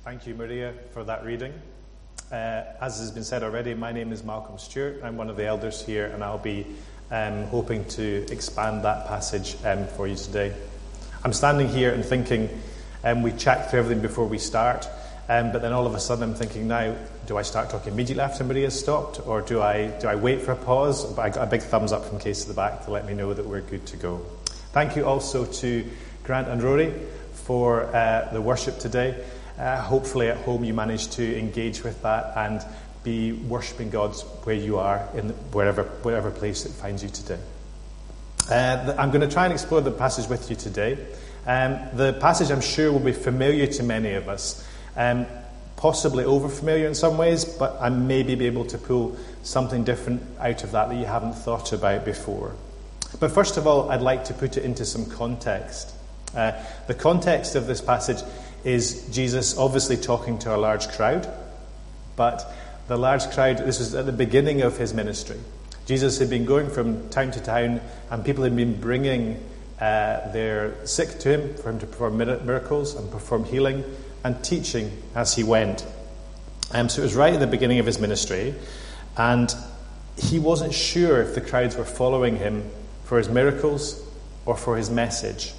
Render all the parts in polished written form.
Thank you, Maria, for that reading. As has been said already, my name is Malcolm Stewart. I'm one of the elders here, and I'll be hoping to expand that passage for you today. I'm standing here and thinking, we checked through everything before we start, but then all of a sudden I'm thinking now, do I start talking immediately after Maria's stopped, or do I wait for a pause? But I got a big thumbs up from Case to the back to let me know that we're good to go. Thank you also to Grant and Rory for the worship today. Hopefully at home you managed to engage with that and be worshipping God where you are, in whatever place it finds you today. I'm going to try and explore the passage with you today. The passage, I'm sure, will be familiar to many of us, possibly over-familiar in some ways, but I may be able to pull something different out of that you haven't thought about before. But first of all, I'd like to put it into some context. The context of this passage is Jesus obviously talking to a large crowd, but the large crowd, this was at the beginning of his ministry. Jesus had been going from town to town, and people had been bringing their sick to him for him to perform miracles and perform healing and teaching as he went. So it was right at the beginning of his ministry, and he wasn't sure if the crowds were following him for his miracles or for his message.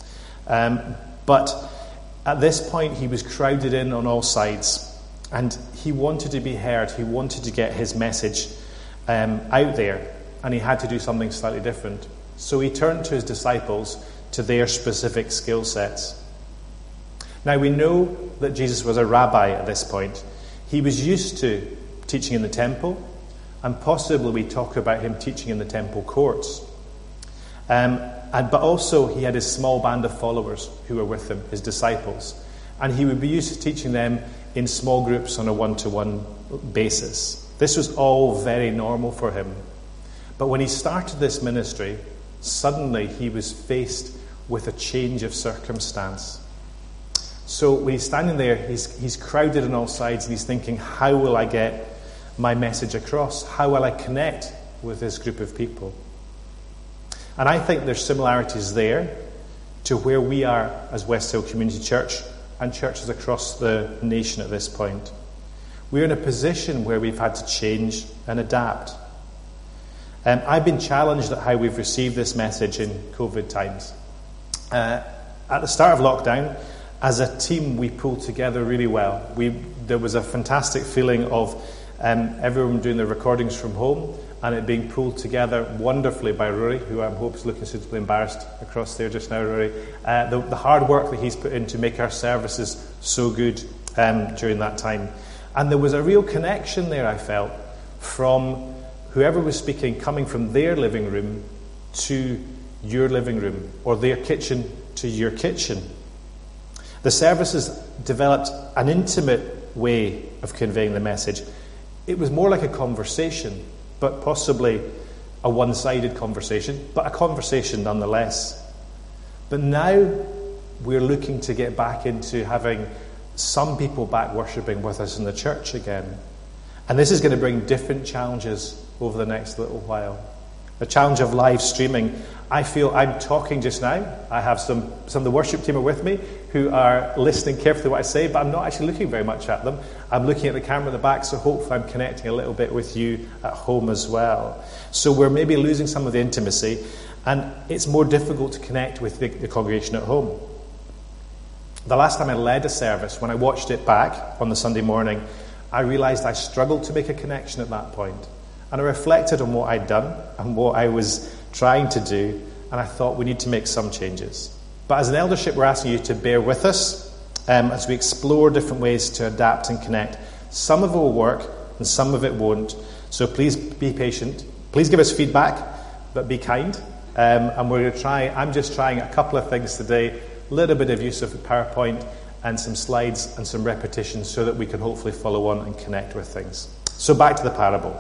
But at this point, he was crowded in on all sides, and he wanted to be heard. He wanted to get his message out there, and he had to do something slightly different. So he turned to his disciples, to their specific skill sets. Now, we know that Jesus was a rabbi at this point. He was used to teaching in the temple, and possibly we talk about him teaching in the temple courts. But also he had his small band of followers who were with him, his disciples. And he would be used to teaching them in small groups on a one-to-one basis. This was all very normal for him. But when he started this ministry, suddenly he was faced with a change of circumstance. So when he's standing there, he's crowded on all sides, and he's thinking, how will I get my message across? How will I connect with this group of people? And I think there's similarities there to where we are as West Hill Community Church and churches across the nation at this point. We're in a position where we've had to change and adapt. I've been challenged at how we've received this message in COVID times. At the start of lockdown, as a team, we pulled together really well. There was a fantastic feeling of everyone doing the recordings from home, and it being pulled together wonderfully by Rory, who I hope is looking suitably embarrassed across there just now, Rory. The hard work that he's put in to make our services so good during that time. And there was a real connection there, I felt, from whoever was speaking, coming from their living room to your living room, or their kitchen to your kitchen. The services developed an intimate way of conveying the message. It was more like a conversation, but possibly a one-sided conversation, but a conversation nonetheless. But now we're looking to get back into having some people back worshipping with us in the church again. And this is going to bring different challenges over the next little while. The challenge of live streaming. I feel I'm talking just now. I have some of the worship team are with me who are listening carefully to what I say, but I'm not actually looking very much at them. I'm looking at the camera at the back, so hopefully I'm connecting a little bit with you at home as well. So we're maybe losing some of the intimacy, and it's more difficult to connect with the congregation at home. The last time I led a service, when I watched it back on the Sunday morning, I realised I struggled to make a connection at that point. And I reflected on what I'd done and what I was trying to do, and I thought we need to make some changes. But as an eldership, we're asking you to bear with us as we explore different ways to adapt and connect. Some of it will work and some of it won't. So please be patient. Please give us feedback, but be kind. And we're going to try, I'm just trying a couple of things today, a little bit of use of PowerPoint and some slides and some repetitions so that we can hopefully follow on and connect with things. So back to the parable.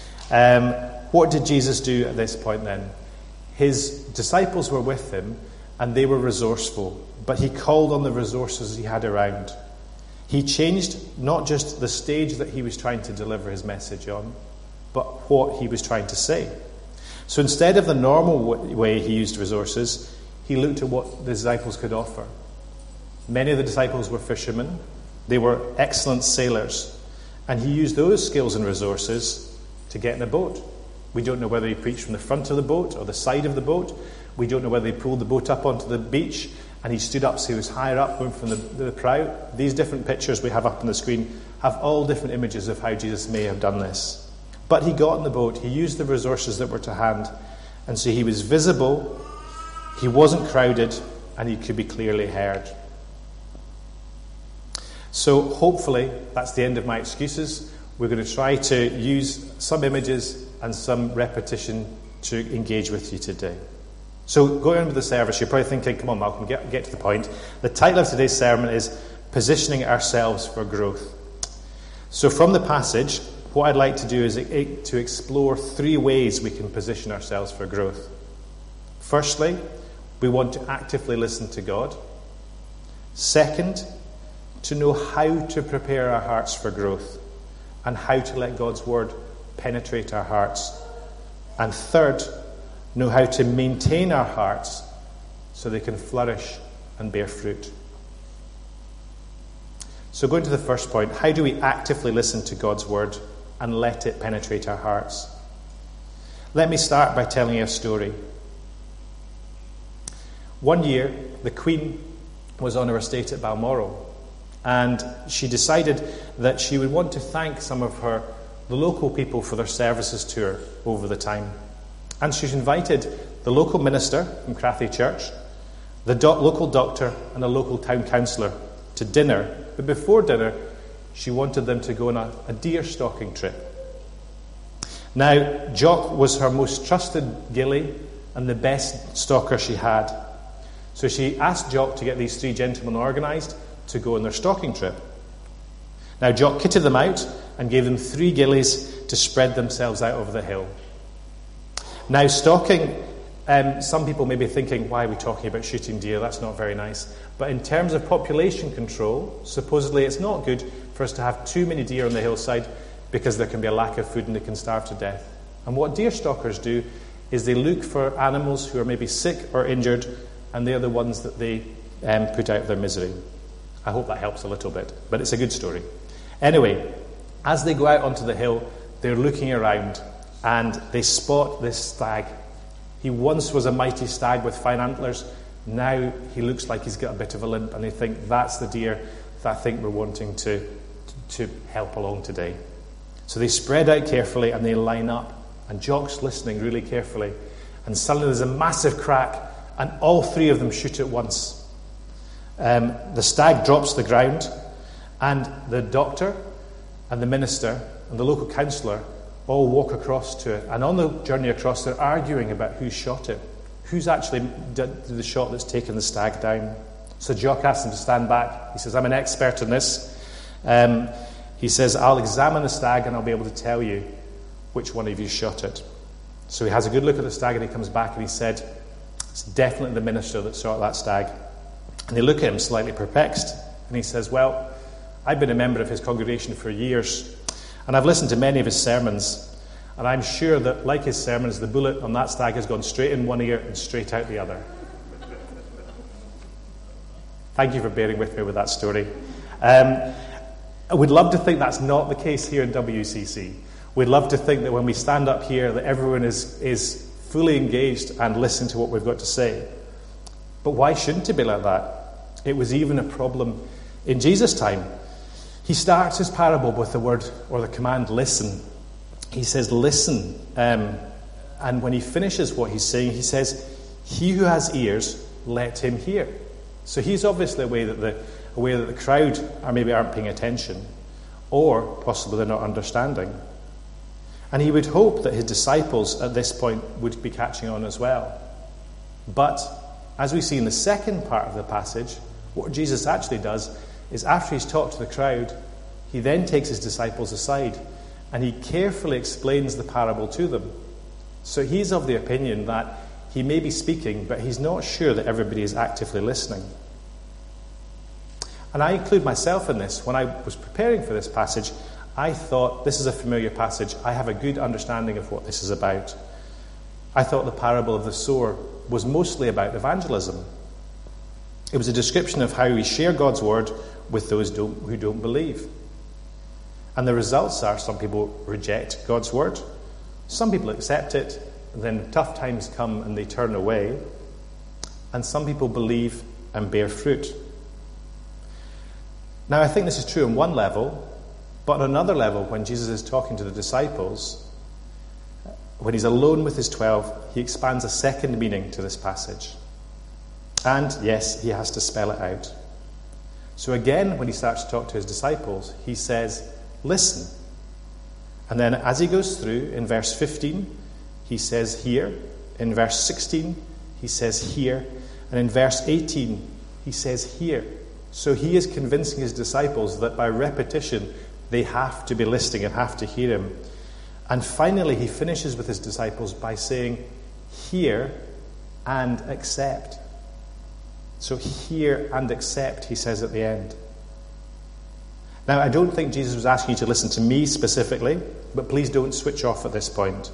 What did Jesus do at this point then? His disciples were with him, and they were resourceful, but he called on the resources he had around. He changed not just the stage that he was trying to deliver his message on, but what he was trying to say. So instead of the normal way he used resources, he looked at what the disciples could offer. Many of the disciples were fishermen. They were excellent sailors. And he used those skills and resources to get in a boat. We don't know whether he preached from the front of the boat or the side of the boat. We don't know whether he pulled the boat up onto the beach and he stood up so he was higher up going from the prow. These different pictures we have up on the screen have all different images of how Jesus may have done this. But he got in the boat, he used the resources that were to hand, and so he was visible, he wasn't crowded, and he could be clearly heard. So hopefully that's the end of my excuses. We're going to try to use some images and some repetition to engage with you today. So going on with the service, you're probably thinking, come on Malcolm, get to the point. The title of today's sermon is Positioning Ourselves for Growth. So from the passage, what I'd like to do is to explore 3 ways we can position ourselves for growth. Firstly, we want to actively listen to God. Second, to know how to prepare our hearts for growth and how to let God's word penetrate our hearts. And third, know how to maintain our hearts so they can flourish and bear fruit. So going to the first point, how do we actively listen to God's word and let it penetrate our hearts? Let me start by telling you a story. One year, the Queen was on her estate at Balmoral, and she decided that she would want to thank some of the local people for their services to her over the time. And she's invited the local minister from Crathy Church, the local doctor, and a local town councillor to dinner. But before dinner, she wanted them to go on a deer stalking trip. Now, Jock was her most trusted gillie and the best stalker she had. So she asked Jock to get these 3 gentlemen organised to go on their stalking trip. Now, Jock kitted them out and gave them 3 gillies to spread themselves out over the hill. Now, stalking, some people may be thinking, why are we talking about shooting deer? That's not very nice. But in terms of population control, supposedly it's not good for us to have too many deer on the hillside because there can be a lack of food and they can starve to death. And what deer stalkers do is they look for animals who are maybe sick or injured, and they're the ones that they put out of their misery. I hope that helps a little bit, but it's a good story. Anyway, as they go out onto the hill, they're looking around and they spot this stag. He once was a mighty stag with fine antlers. Now he looks like he's got a bit of a limp, and they think that's the deer that I think we're wanting to help along today. So they spread out carefully and they line up, and Jock's listening really carefully, and suddenly there's a massive crack and all 3 of them shoot at once. The stag drops to the ground, and the doctor and the minister and the local councillor all walk across to it, and on the journey across they're arguing about who shot it. Who's actually did the shot that's taken the stag down? So Jock asks him to stand back. He says, I'm an expert in this. He says, I'll examine the stag and I'll be able to tell you which one of you shot it. So he has a good look at the stag and he comes back and he said, it's definitely the minister that shot that stag. And they look at him slightly perplexed, and he says, well, I've been a member of his congregation for years, and I've listened to many of his sermons, and I'm sure that, like his sermons, the bullet on that stag has gone straight in one ear and straight out the other. Thank you for bearing with me with that story. I would love to think that's not the case here in WCC. We'd love to think that when we stand up here that everyone is fully engaged and listening to what we've got to say. But why shouldn't it be like that? It was even a problem in Jesus' time. He starts his parable with the word or the command, listen. He says, listen. And when he finishes what he's saying, he says, he who has ears, let him hear. So he's obviously aware that the crowd aren't paying attention, or possibly they're not understanding. And he would hope that his disciples at this point would be catching on as well. But as we see in the second part of the passage, what Jesus actually does is after he's talked to the crowd, he then takes his disciples aside and he carefully explains the parable to them. So he's of the opinion that he may be speaking, but he's not sure that everybody is actively listening. And I include myself in this. When I was preparing for this passage, I thought, this is a familiar passage. I have a good understanding of what this is about. I thought the parable of the sower was mostly about evangelism. It was a description of how we share God's word with those who don't believe. And the results are some people reject God's word, some people accept it, and then tough times come and they turn away, and some people believe and bear fruit. Now, I think this is true on one level, but on another level, when Jesus is talking to the disciples, when he's alone with his 12, he expands a second meaning to this passage. And yes, he has to spell it out. So again, when he starts to talk to his disciples, he says, listen. And then as he goes through, in verse 15, he says here. In verse 16, he says here. And in verse 18, he says here. So he is convincing his disciples that by repetition, they have to be listening and have to hear him. And finally, he finishes with his disciples by saying, hear and accept. So hear and accept, he says at the end. Now, I don't think Jesus was asking you to listen to me specifically, but please don't switch off at this point.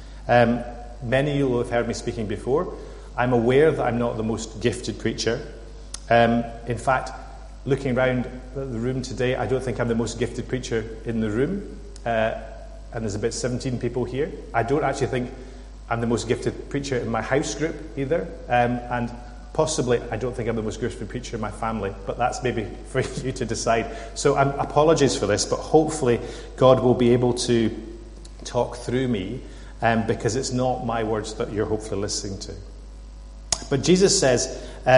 Many of you will have heard me speaking before. I'm aware that I'm not the most gifted preacher. In fact, looking around the room today, I don't think I'm the most gifted preacher in the room. And there's about 17 people here. I don't actually think I'm the most gifted preacher in my house group either. And possibly, I don't think I'm the most gifted preacher in my family. But that's maybe for you to decide. So apologies for this, but hopefully God will be able to talk through me, because it's not my words that you're hopefully listening to. But Jesus says,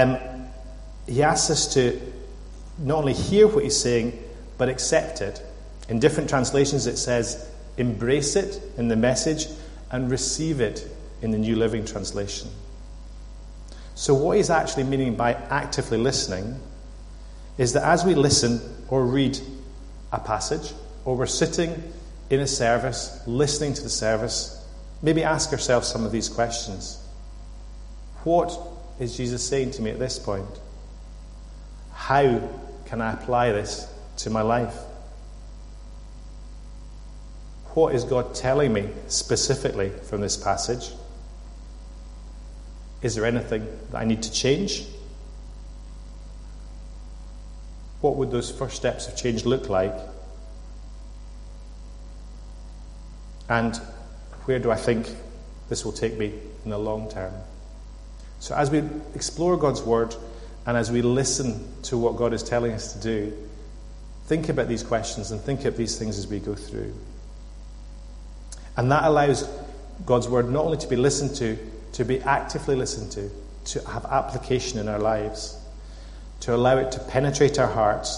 he asks us to not only hear what he's saying, but accept it. In different translations it says, embrace it in the Message and receive it in the New Living Translation. So what he's actually meaning by actively listening is that as we listen or read a passage, or we're sitting in a service, listening to the service, maybe ask ourselves some of these questions. What is Jesus saying to me at this point? How can I apply this to my life? What is God telling me specifically from this passage? Is there anything that I need to change? What would those first steps of change look like? And where do I think this will take me in the long term? So as we explore God's word and as we listen to what God is telling us to do, think about these questions and think of these things as we go through. And that allows God's word not only to be listened to be actively listened to have application in our lives, to allow it to penetrate our hearts.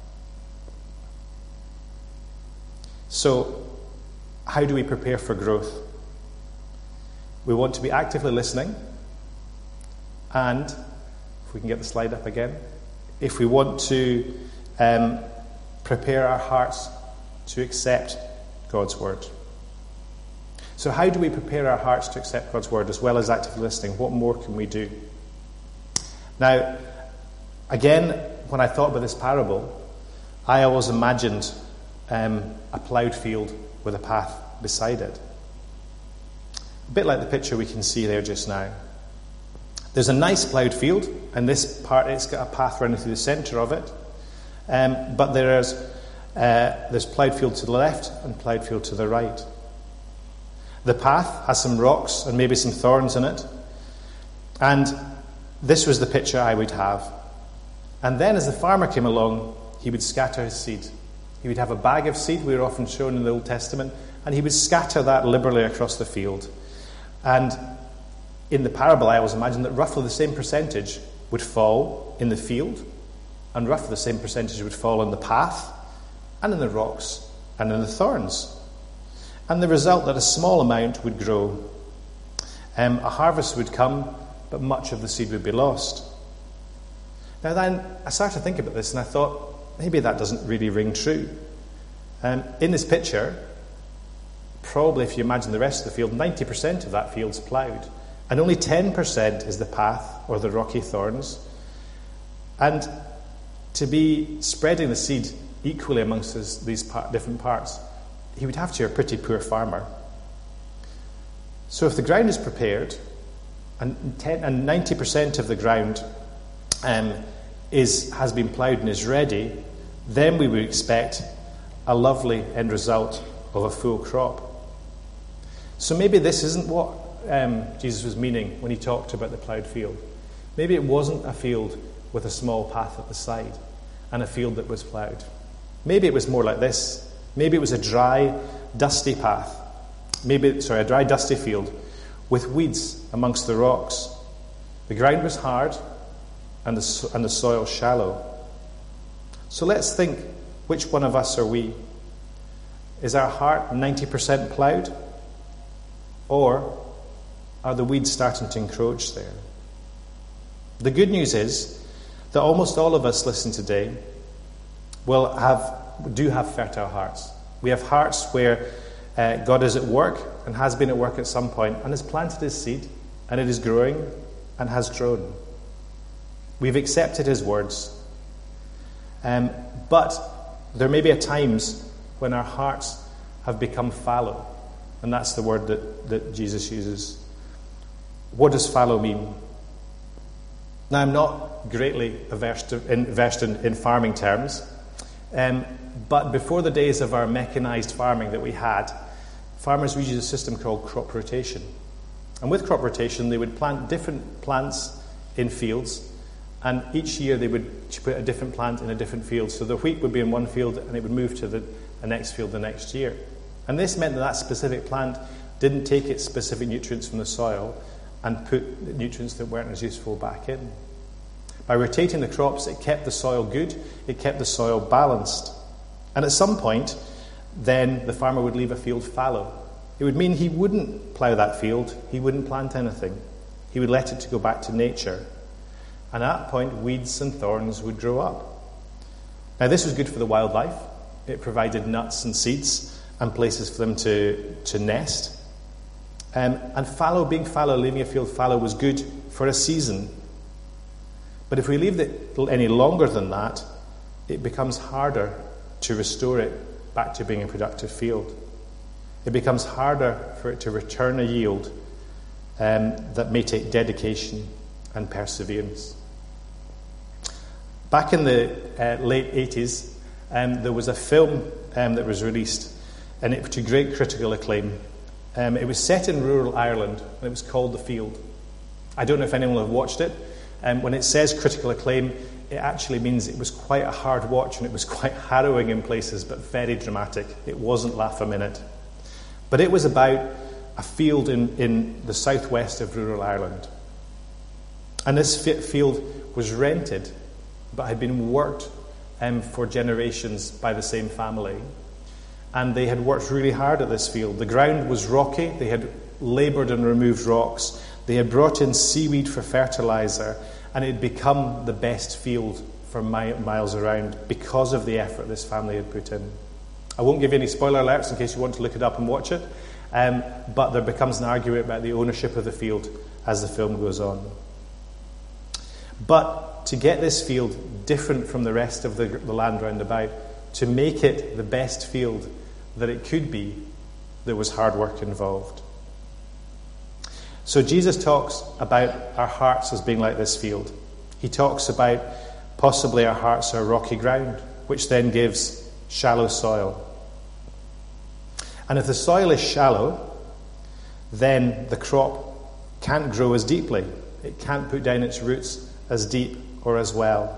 So, how do we prepare for growth? We want to be actively listening, and, if we can get the slide up again, if we want to prepare our hearts to accept God's word. So how do we prepare our hearts to accept God's word as well as actively listening? What more can we do? Now, again, when I thought about this parable, I always imagined a ploughed field with a path beside it. A bit like the picture we can see there just now. There's a nice ploughed field, and this part, it's got a path running through the centre of it. But there's ploughed field to the left and ploughed field to the right. The path has some rocks and maybe some thorns in it. And this was the picture I would have. And then as the farmer came along, he would scatter his seed. He would have a bag of seed, we are often shown in the Old Testament, and he would scatter that liberally across the field. And in the parable, I always imagined that roughly the same percentage would fall in the field, and roughly the same percentage would fall in the path, and in the rocks, and in the thorns. And the result that a small amount would grow. A harvest would come, but much of the seed would be lost. Now then, I started to think about this, and I thought, maybe that doesn't really ring true. In this picture, probably if you imagine the rest of the field, 90% of that field's ploughed, and only 10% is the path or the rocky thorns. And to be spreading the seed equally amongst these different parts, he would have to be a pretty poor farmer. So if the ground is prepared, and 90% of the ground has been ploughed and is ready, then we would expect a lovely end result of a full crop. So maybe this isn't what Jesus was meaning when he talked about the ploughed field. Maybe it wasn't a field with a small path at the side and a field that was ploughed. Maybe it was more like this. Maybe it was a dry, dusty path. A dry, dusty field with weeds amongst the rocks. The ground was hard and the soil shallow. So let's think, which one of us are we? Is our heart 90% ploughed? Or are the weeds starting to encroach there? The good news is that almost all of us listening today do have fertile hearts. We have hearts where God is at work and has been at work at some point and has planted his seed, and it is growing and has grown. We've accepted his words. But there may be times when our hearts have become fallow, and that's the word that Jesus uses. What does fallow mean? Now, I'm not greatly versed in farming terms, but before the days of our mechanized farming that we had, farmers would use a system called crop rotation. And with crop rotation, they would plant different plants in fields, and each year they would put a different plant in a different field. So the wheat would be in one field, and it would move to the next field the next year. And this meant that specific plant didn't take its specific nutrients from the soil and put nutrients that weren't as useful back in. By rotating the crops, it kept the soil good, it kept the soil balanced. And at some point, then the farmer would leave a field fallow. It would mean he wouldn't plough that field, he wouldn't plant anything. He would let it to go back to nature. And at that point, weeds and thorns would grow up. Now, this was good for the wildlife. It provided nuts and seeds and places for them to nest. And being fallow, leaving a field fallow was good for a season. But if we leave it any longer than that, it becomes harder to restore it back to being a productive field. It becomes harder for it to return a yield that may take dedication and perseverance. Back in the late 80s, there was a film that was released, and it to great critical acclaim. It was set in rural Ireland, and it was called The Field. I don't know if anyone will have watched it. When it says critical acclaim, it actually means it was quite a hard watch, and it was quite harrowing in places, but very dramatic. It wasn't laugh a minute. But it was about a field in the southwest of rural Ireland. And this field was rented, but had been worked for generations by the same family. And they had worked really hard at this field. The ground was rocky. They had laboured and removed rocks. They had brought in seaweed for fertiliser, and it had become the best field for miles around because of the effort this family had put in. I won't give you any spoiler alerts in case you want to look it up and watch it, but there becomes an argument about the ownership of the field as the film goes on. But to get this field different from the rest of the land round about, to make it the best field that it could be, there was hard work involved. So Jesus talks about our hearts as being like this field. He talks about possibly our hearts are rocky ground, which then gives shallow soil. And if the soil is shallow, then the crop can't grow as deeply. It can't put down its roots as deep or as well.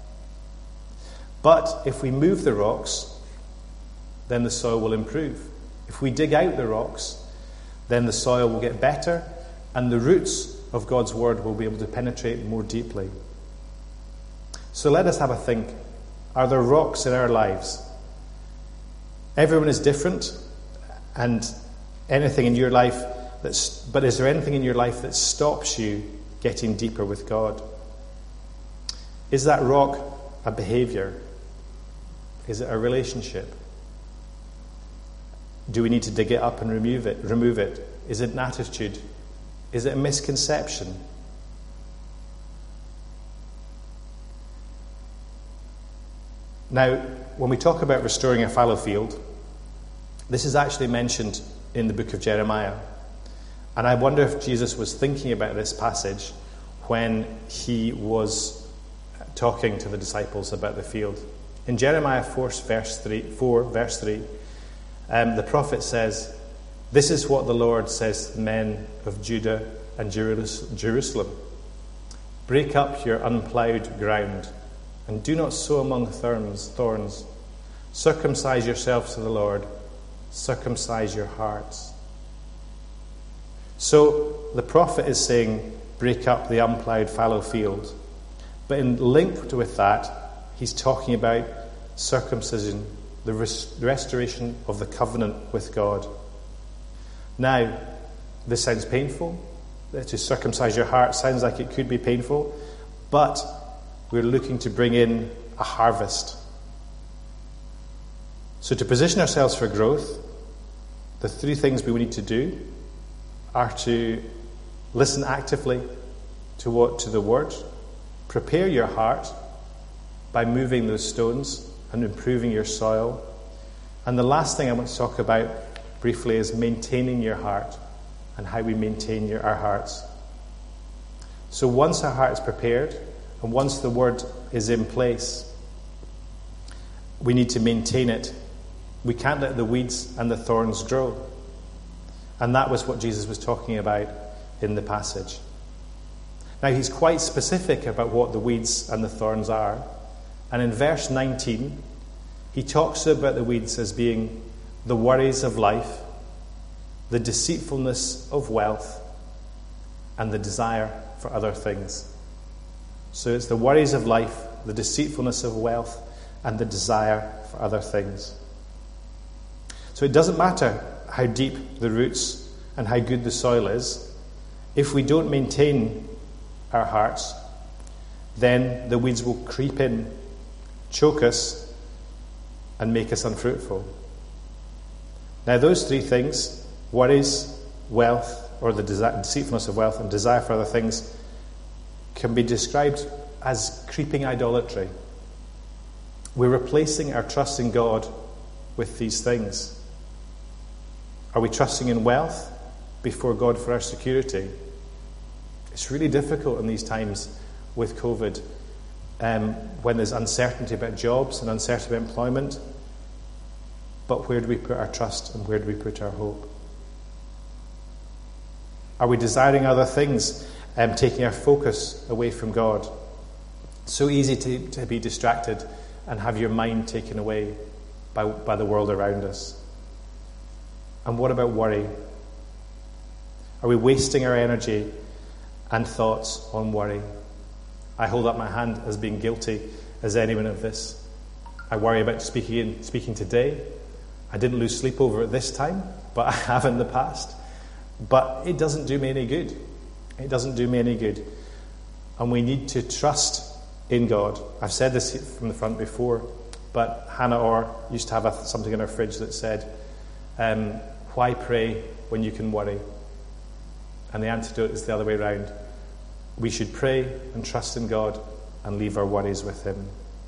But if we move the rocks, then the soil will improve. If we dig out the rocks, then the soil will get better, and the roots of God's word will be able to penetrate more deeply. So let us have a think. Are there rocks in our lives? Everyone is different, and anything in your life but is there anything in your life that stops you getting deeper with God? Is that rock a behaviour? Is it a relationship? Do we need to dig it up and remove it? Is it an attitude? Is it a misconception? Now, when we talk about restoring a fallow field, this is actually mentioned in the book of Jeremiah. And I wonder if Jesus was thinking about this passage when he was talking to the disciples about the field. In Jeremiah 4, verse 3, the prophet says, "This is what the Lord says to the men of Judah and Jerusalem. Break up your unplowed ground, and do not sow among thorns. Circumcise yourselves to the Lord. Circumcise your hearts." So the prophet is saying, break up the unplowed fallow field. But linked with that, he's talking about circumcision, the restoration of the covenant with God. Now, this sounds painful. To circumcise your heart sounds like it could be painful, but we're looking to bring in a harvest. So to position ourselves for growth, the three things we need to do are to listen actively to the Word, prepare your heart by moving those stones and improving your soil. And the last thing I want to talk about briefly is maintaining your heart and how we maintain our hearts. So once our heart is prepared and once the Word is in place, we need to maintain it. We can't let the weeds and the thorns grow. And that was what Jesus was talking about in the passage. Now, he's quite specific about what the weeds and the thorns are. And in verse 19, he talks about the weeds as being the worries of life, the deceitfulness of wealth, and the desire for other things. So it's the worries of life, the deceitfulness of wealth, and the desire for other things. So it doesn't matter how deep the roots and how good the soil is. If we don't maintain our hearts, then the weeds will creep in, choke us, and make us unfruitful. Now those three things, worries, wealth, or the deceitfulness of wealth, and desire for other things, can be described as creeping idolatry. We're replacing our trust in God with these things. Are we trusting in wealth before God for our security? It's really difficult in these times with COVID, when there's uncertainty about jobs and uncertainty about employment. But where do we put our trust and where do we put our hope? Are we desiring other things, taking our focus away from God? So easy to be distracted and have your mind taken away by the world around us. And what about worry? Are we wasting our energy and thoughts on worry? I hold up my hand as being guilty as anyone of this. I worry about speaking today. I didn't lose sleep over it this time, but I have in the past. But it doesn't do me any good. It doesn't do me any good. And we need to trust in God. I've said this from the front before, but Hannah Orr used to have something in her fridge that said, why pray when you can worry? And the antidote is the other way around. We should pray and trust in God and leave our worries with Him.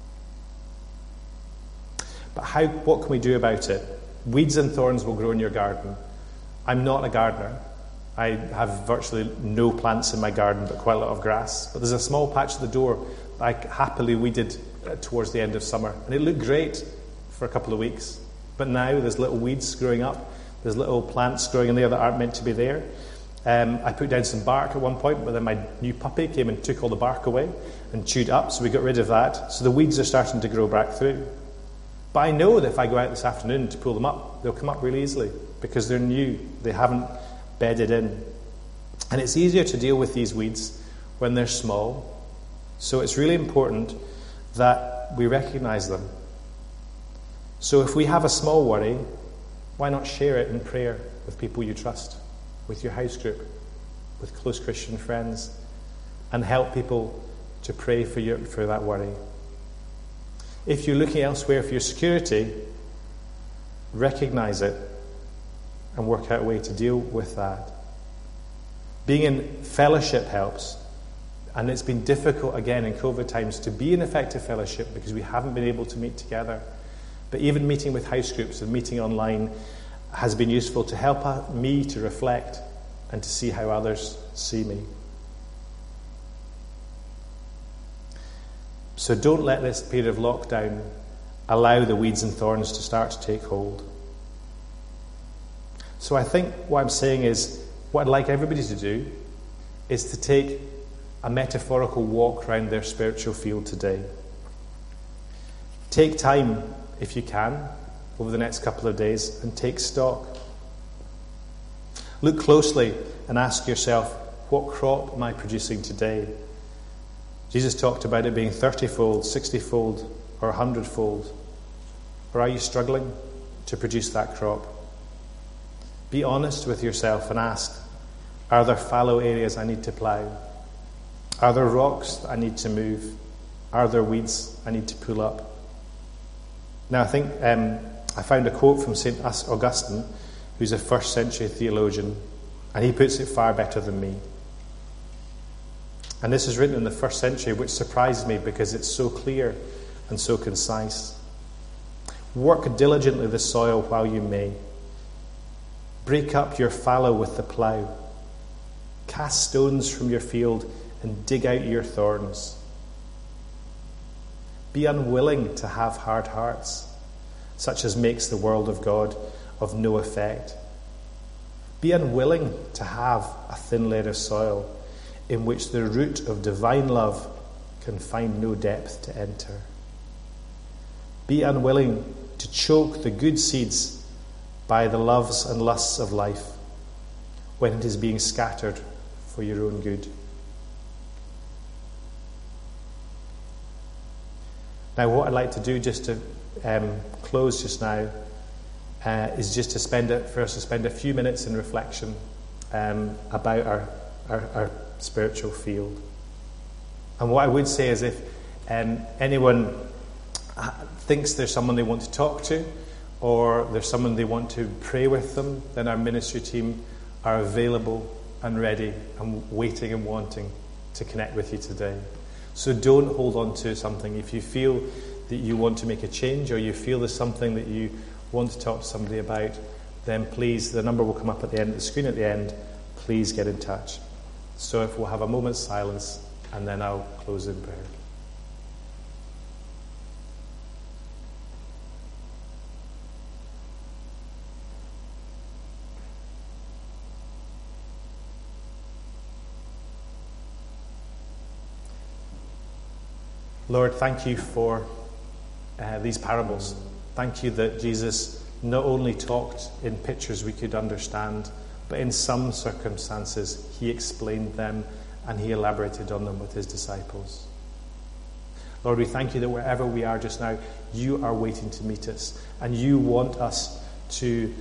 But what can we do about it? Weeds and thorns will grow in your garden. I'm not a gardener. I have virtually no plants in my garden, but quite a lot of grass. But there's a small patch at the door that I happily weeded towards the end of summer. And it looked great for a couple of weeks. But now there's little weeds growing up. There's little plants growing in there that aren't meant to be there. I put down some bark at one point, but then my new puppy came and took all the bark away and chewed up, so we got rid of that. So the weeds are starting to grow back through. But I know that if I go out this afternoon to pull them up, they'll come up really easily because they're new. They haven't bedded in. And it's easier to deal with these weeds when they're small. So it's really important that we recognize them. So if we have a small worry, why not share it in prayer with people you trust, with your house group, with close Christian friends, and help people to pray for that worry. If you're looking elsewhere for your security, recognize it and work out a way to deal with that. Being in fellowship helps, and it's been difficult again in COVID times to be in effective fellowship because we haven't been able to meet together. But even meeting with house groups and meeting online has been useful to help me to reflect and to see how others see me. So don't let this period of lockdown allow the weeds and thorns to start to take hold. So I think what I'm saying is, what I'd like everybody to do is to take a metaphorical walk around their spiritual field today. Take time, if you can, over the next couple of days and take stock. Look closely and ask yourself, what crop am I producing today? Jesus talked about it being 30-fold, 60-fold, or 100-fold. Or are you struggling to produce that crop? Be honest with yourself and ask, are there fallow areas I need to plough? Are there rocks that I need to move? Are there weeds I need to pull up? Now I think I found a quote from St. Augustine, who's a first century theologian, and he puts it far better than me. And this is written in the first century, which surprised me because it's so clear and so concise. Work diligently the soil while you may. Break up your fallow with the plough. Cast stones from your field and dig out your thorns. Be unwilling to have hard hearts, such as makes the world of God of no effect. Be unwilling to have a thin layer of soil in which the root of divine love can find no depth to enter. Be unwilling to choke the good seeds by the loves and lusts of life when it is being scattered for your own good. Now, what I'd like to do just to close just now is just to spend a few minutes in reflection about our spiritual field. And what I would say is, if anyone thinks there's someone they want to talk to, or there's someone they want to pray with them, then our ministry team are available and ready and waiting and wanting to connect with you today. So don't hold on to something. If you feel that you want to make a change, or you feel there's something that you want to talk to somebody about, then please, the number will come up at the end of the screen at the end. Please get in touch. So if we'll have a moment's silence, and then I'll close in prayer. Lord, thank you for these parables. Thank you that Jesus not only talked in pictures we could understand, but in some circumstances he explained them and he elaborated on them with his disciples. Lord, we thank you that wherever we are just now, you are waiting to meet us, and you want us to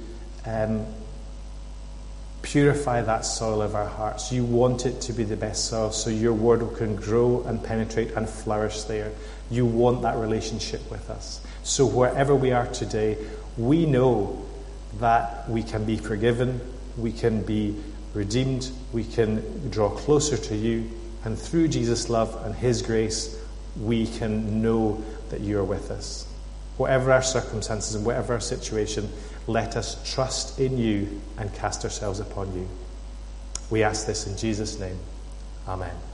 purify that soil of our hearts. You want it to be the best soil so your word can grow and penetrate and flourish there. You want that relationship with us. So wherever we are today, we know that we can be forgiven, we can be redeemed, we can draw closer to you, and through Jesus' love and his grace, we can know that you are with us. Whatever our circumstances and whatever our situation, let us trust in you and cast ourselves upon you. We ask this in Jesus' name. Amen.